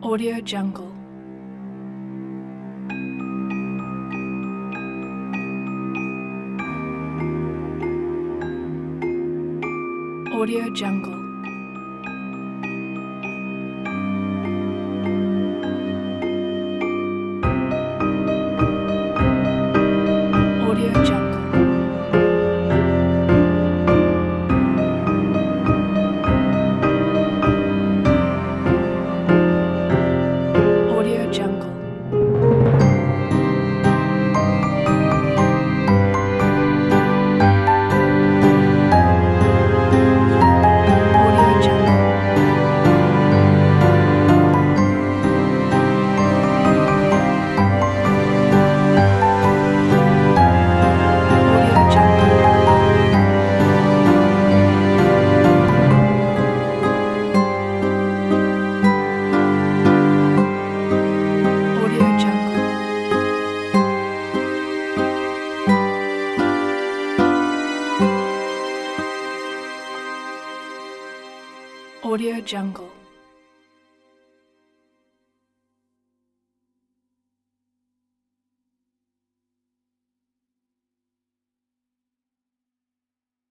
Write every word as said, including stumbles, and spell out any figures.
Audio Jungle. Audio Jungle. Audio Jungle. Audio Jungle. Audio Jungle. Audio Jungle. Audio Jungle. Audio Jungle.